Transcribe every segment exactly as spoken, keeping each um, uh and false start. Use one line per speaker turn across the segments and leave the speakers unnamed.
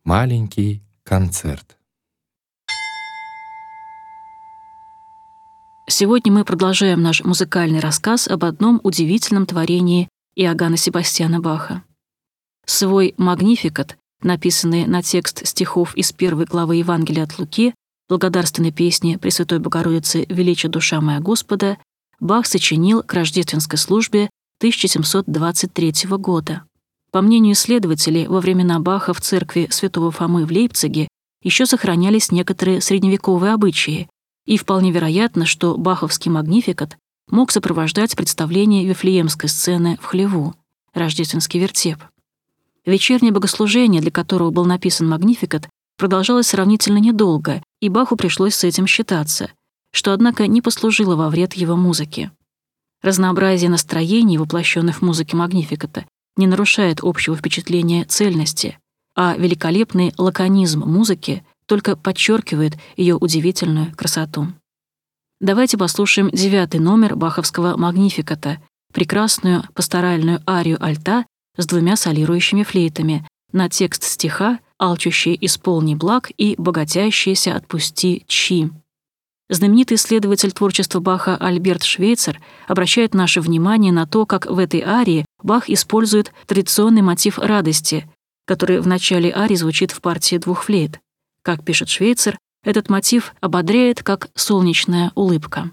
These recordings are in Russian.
Маленький концерт.
Сегодня мы продолжаем наш музыкальный рассказ об одном удивительном творении Иоганна Себастьяна Баха. Свой «Магнификат», написанный на текст стихов из первой главы Евангелия от Луки, благодарственной песни Пресвятой Богородицы «Велича душа моя Господа», Бах сочинил к рождественской службе тысяча семьсот двадцать третьего года. По мнению исследователей, во времена Баха в церкви святого Фомы в Лейпциге еще сохранялись некоторые средневековые обычаи, и вполне вероятно, что баховский «Магнификат» мог сопровождать представление Вифлеемской сцены в хлеву, рождественский вертеп. Вечернее богослужение, для которого был написан «Магнификат», продолжалось сравнительно недолго, и Баху пришлось с этим считаться, что, однако, не послужило во вред его музыке. Разнообразие настроений, воплощенных в музыке «Магнификата», не нарушает общего впечатления цельности, а великолепный лаконизм музыки только подчеркивает ее удивительную красоту. Давайте послушаем девятый номер баховского «Магнификата», прекрасную пасторальную арию альта с двумя солирующими флейтами на текст стиха «Алчущий исполни благ» и «Богатящийся отпусти чи». Знаменитый исследователь творчества Баха Альберт Швейцер обращает наше внимание на то, как в этой арии Бах использует традиционный мотив радости, который в начале арии звучит в партии двух флейт. Как пишет Швейцер, этот мотив ободряет, как солнечная улыбка.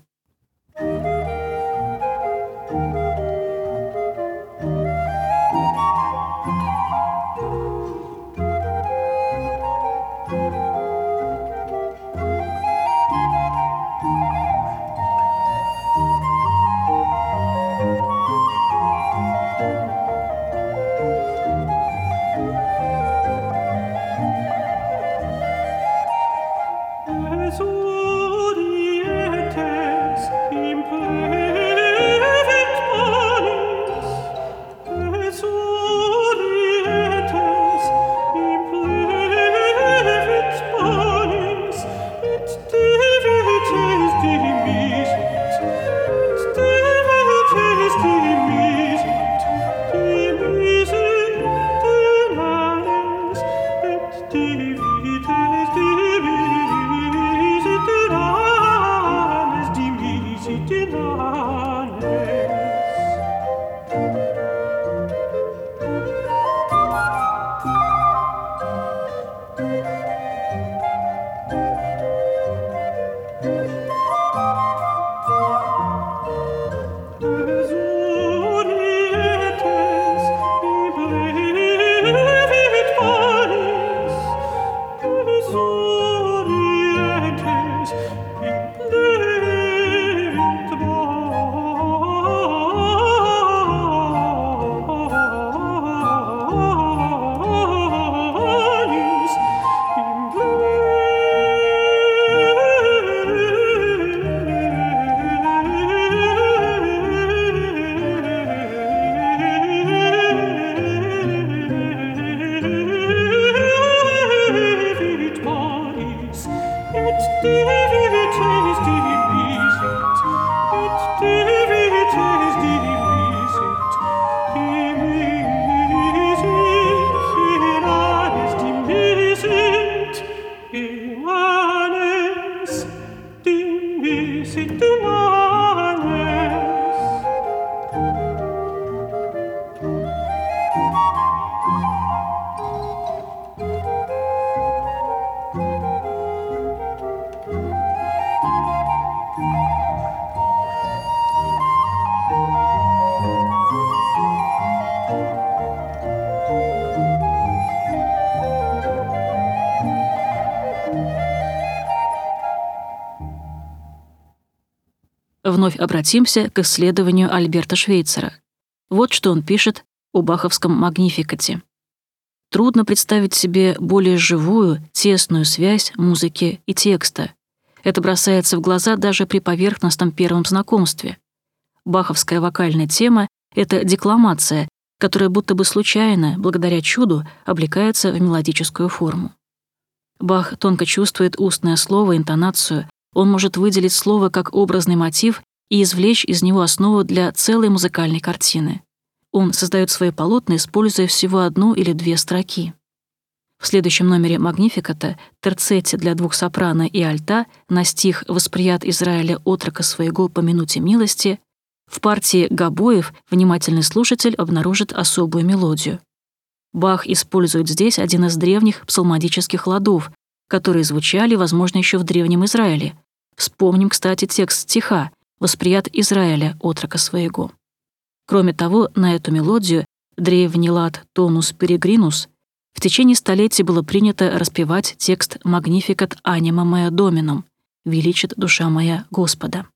Вновь обратимся к исследованию Альберта Швейцера. Вот что он пишет о баховском «Магнификате». Трудно представить себе более живую, тесную связь музыки и текста. Это бросается в глаза даже при поверхностном первом знакомстве. Баховская вокальная тема — это декламация, которая будто бы случайно, благодаря чуду, облекается в мелодическую форму. Бах тонко чувствует устное слово, интонацию. Он может выделить слово как образный мотив и извлечь из него основу для целой музыкальной картины. Он создает свои полотна, используя всего одну или две строки. В следующем номере «Магнификата» терцете для двух сопрано и альта на стих «Восприят Израиля отрока своего по минуте милости» в партии гобоев внимательный слушатель обнаружит особую мелодию. Бах использует здесь один из древних псалмодических ладов, которые звучали, возможно, еще в Древнем Израиле. Вспомним, кстати, текст стиха «Восприят Израиля отрока своего». Кроме того, на эту мелодию древний лад «Тонус перегринус» в течение столетий было принято распевать текст «Magnificat anima mea Dominum» «Величит душа моя Господа».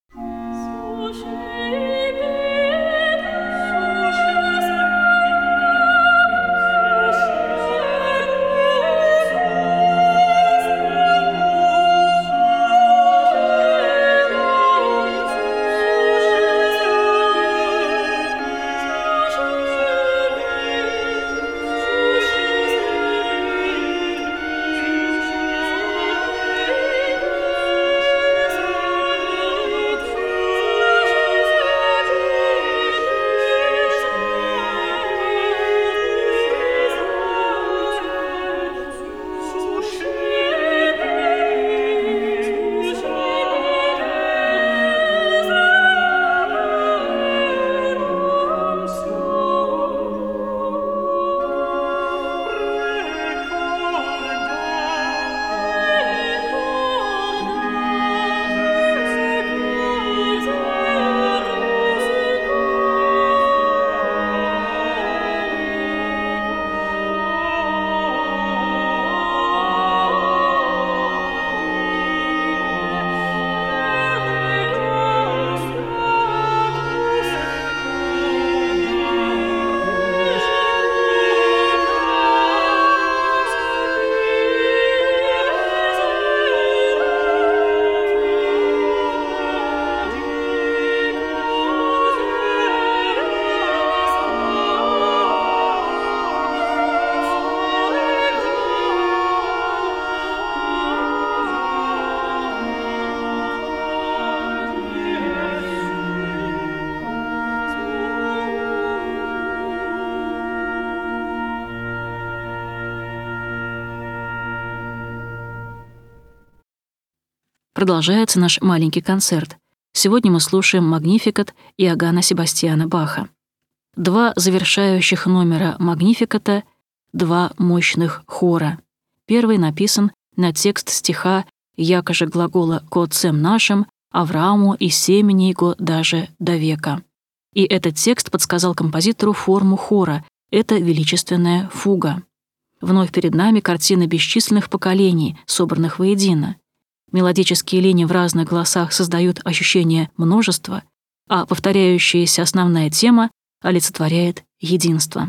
Продолжается наш маленький концерт. Сегодня мы слушаем «Магнификат» Иоганна Себастьяна Баха. Два завершающих номера «Магнификата», два мощных хора. Первый написан на текст стиха «Якоже глагола ко отцем нашим, Аврааму и семени его даже до века». И этот текст подсказал композитору форму хора. Это величественная фуга. Вновь перед нами картина бесчисленных поколений, собранных воедино. Мелодические линии в разных голосах создают ощущение множества, а повторяющаяся основная тема олицетворяет единство.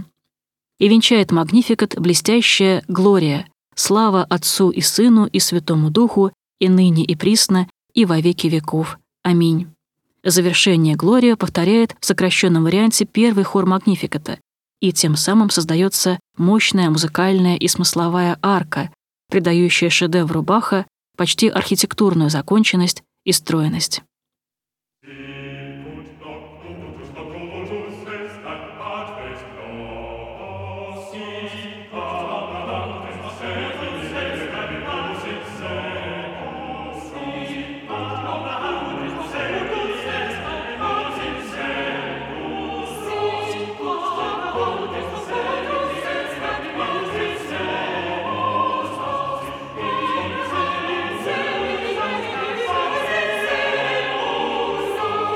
И венчает «Магнификат» блестящая «Глория», слава Отцу и Сыну и Святому Духу, и ныне и присно, и во веки веков. Аминь. Завершение «Глория» повторяет в сокращенном варианте первый хор «Магнификата», и тем самым создается мощная музыкальная и смысловая арка, придающая шедевру Баха почти архитектурную законченность и стройность.
Oh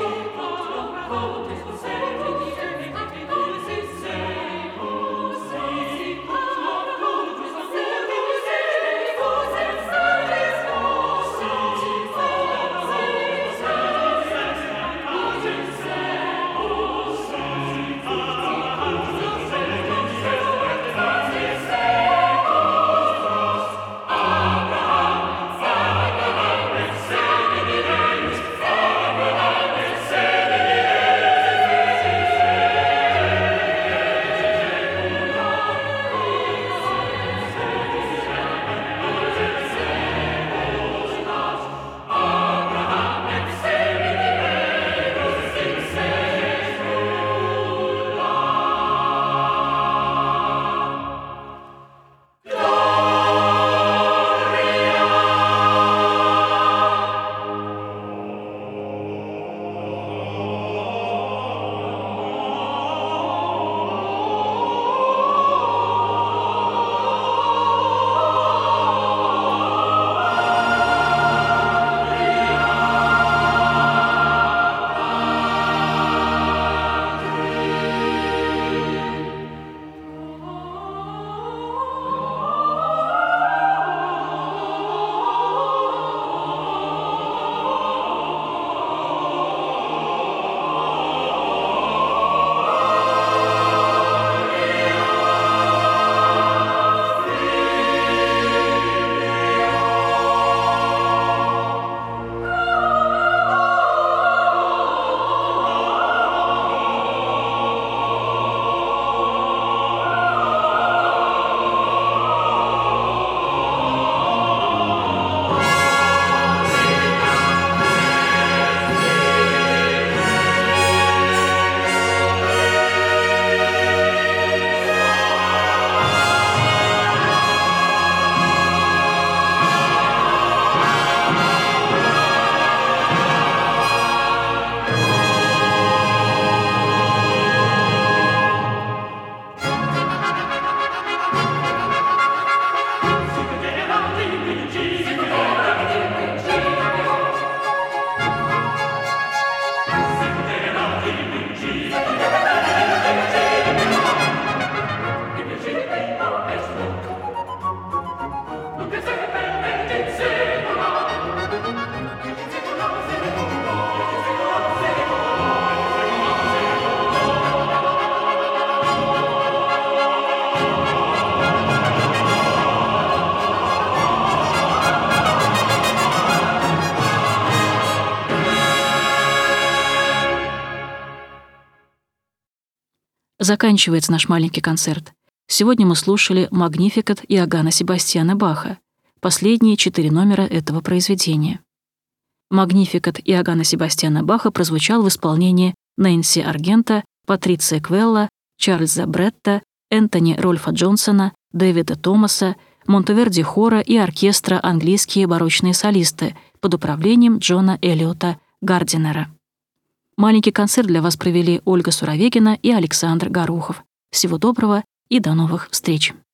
Заканчивается наш маленький концерт. Сегодня мы слушали «Магнификат» Иоганна Себастьяна Баха, последние четыре номера этого произведения. «Магнификат» Иоганна Себастьяна Баха прозвучал в исполнении Нэнси Аргента, Патриция Квелла, Чарльза Бретта, Энтони Рольфа Джонсона, Дэвида Томаса, Монтеверди хора и оркестра «Английские барочные солисты» под управлением Джона Эллиота Гардинера. Маленький концерт для вас провели Ольга Суровегина и Александр Горохов. Всего доброго и до новых встреч!